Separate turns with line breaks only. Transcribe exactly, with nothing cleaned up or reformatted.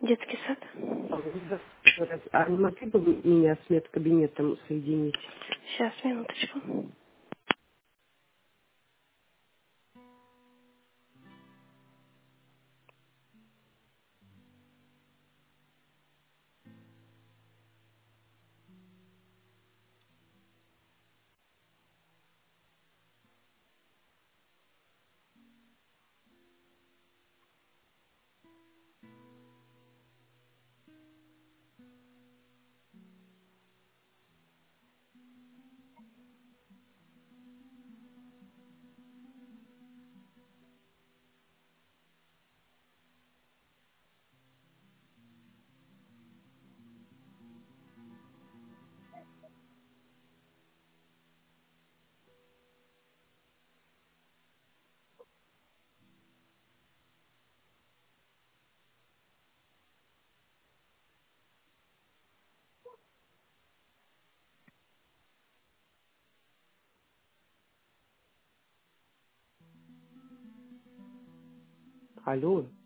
Детский сад.
Алло, здравствуйте еще раз. А не могли бы вы меня с медкабинетом соединить?
Сейчас, минуточку.
Алло.